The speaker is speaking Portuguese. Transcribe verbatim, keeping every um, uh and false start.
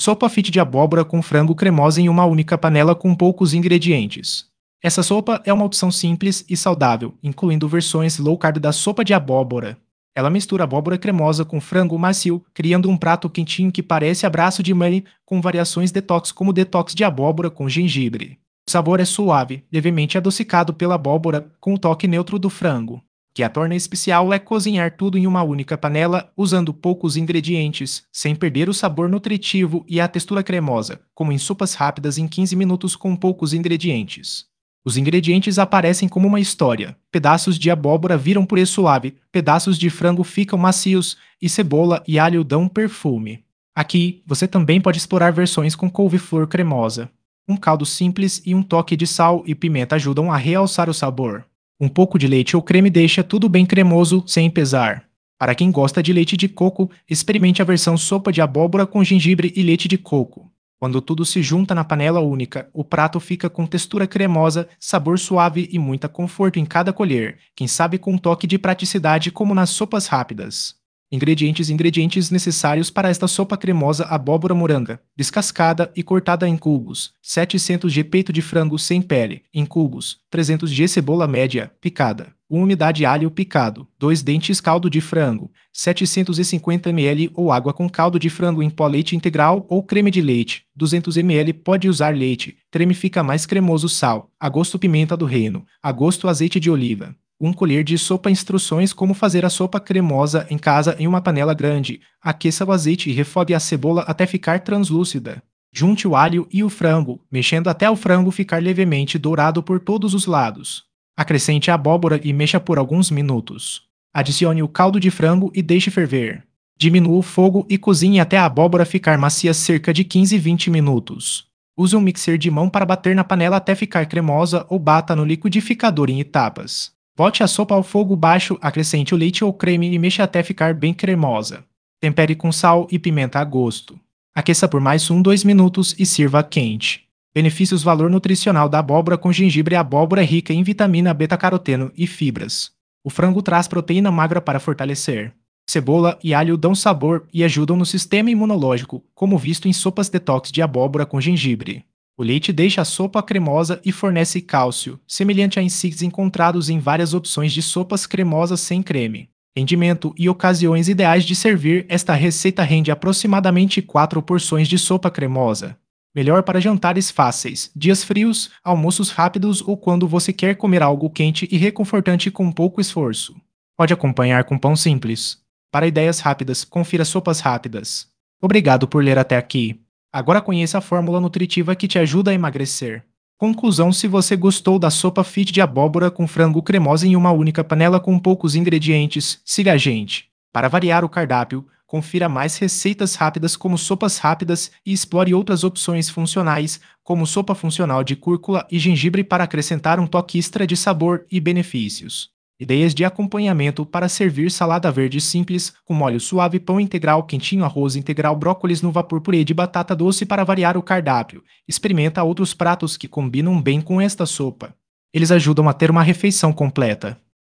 Sopa fit de abóbora com frango cremosa em uma única panela com poucos ingredientes. Essa sopa é uma opção simples e saudável, incluindo versões low carb da sopa de abóbora. Ela mistura abóbora cremosa com frango macio, criando um prato quentinho que parece abraço de mãe, com variações detox como detox de abóbora com gengibre. O sabor é suave, levemente adocicado pela abóbora, com o toque neutro do frango. O que a torna especial é cozinhar tudo em uma única panela, usando poucos ingredientes, sem perder o sabor nutritivo e a textura cremosa, como em sopas rápidas em quinze minutos com poucos ingredientes. Os ingredientes aparecem como uma história. Pedaços de abóbora viram purê suave, pedaços de frango ficam macios e cebola e alho dão perfume. Aqui, você também pode explorar versões com couve-flor cremosa. Um caldo simples e um toque de sal e pimenta ajudam a realçar o sabor. Um pouco de leite ou creme deixa tudo bem cremoso sem pesar. Para quem gosta de leite de coco, experimente a versão sopa de abóbora com gengibre e leite de coco. Quando tudo se junta na panela única, o prato fica com textura cremosa, sabor suave e muita conforto em cada colher, quem sabe com um toque de praticidade como nas sopas rápidas. Ingredientes Ingredientes necessários para esta sopa cremosa: abóbora moranga, descascada e cortada em cubos, setecentos gramas peito de frango sem pele, em cubos, trezentos gramas cebola média, picada, uma unidade alho picado, dois dentes caldo de frango, setecentos e cinquenta mililitros ou água com caldo de frango em pó, leite integral ou creme de leite, duzentos mililitros, pode usar leite, creme fica mais cremoso, sal, a gosto pimenta do reino, a gosto azeite de oliva. Um colher de sopa. Instruções: como fazer a sopa cremosa em casa em uma panela grande. Aqueça o azeite e refogue a cebola até ficar translúcida. Junte o alho e o frango, mexendo até o frango ficar levemente dourado por todos os lados. Acrescente a abóbora e mexa por alguns minutos. Adicione o caldo de frango e deixe ferver. Diminua o fogo e cozinhe até a abóbora ficar macia, cerca de quinze a vinte minutos. Use um mixer de mão para bater na panela até ficar cremosa ou bata no liquidificador em etapas. Bote a sopa ao fogo baixo, acrescente o leite ou creme e mexa até ficar bem cremosa. Tempere com sal e pimenta a gosto. Aqueça por mais um a dois minutos e sirva quente. Benefícios: valor nutricional da abóbora com gengibre. A abóbora é rica em vitamina beta-caroteno e fibras. O frango traz proteína magra para fortalecer. Cebola e alho dão sabor e ajudam no sistema imunológico, como visto em sopas detox de abóbora com gengibre. O leite deixa a sopa cremosa e fornece cálcio, semelhante a insígnias encontrados em várias opções de sopas cremosas sem creme. Rendimento e ocasiões ideais de servir: esta receita rende aproximadamente quatro porções de sopa cremosa. Melhor para jantares fáceis, dias frios, almoços rápidos ou quando você quer comer algo quente e reconfortante com pouco esforço. Pode acompanhar com pão simples. Para ideias rápidas, confira Sopas Rápidas. Obrigado por ler até aqui. Agora conheça a fórmula nutritiva que te ajuda a emagrecer. Conclusão: se você gostou da sopa fit de abóbora com frango cremosa em uma única panela com poucos ingredientes, siga a gente. Para variar o cardápio, confira mais receitas rápidas como sopas rápidas e explore outras opções funcionais, como sopa funcional de cúrcuma e gengibre para acrescentar um toque extra de sabor e benefícios. Ideias de acompanhamento para servir: salada verde simples, com molho suave, pão integral quentinho, arroz integral, brócolis no vapor, purê de batata doce. Para variar o cardápio, experimenta outros pratos que combinam bem com esta sopa. Eles ajudam a ter uma refeição completa.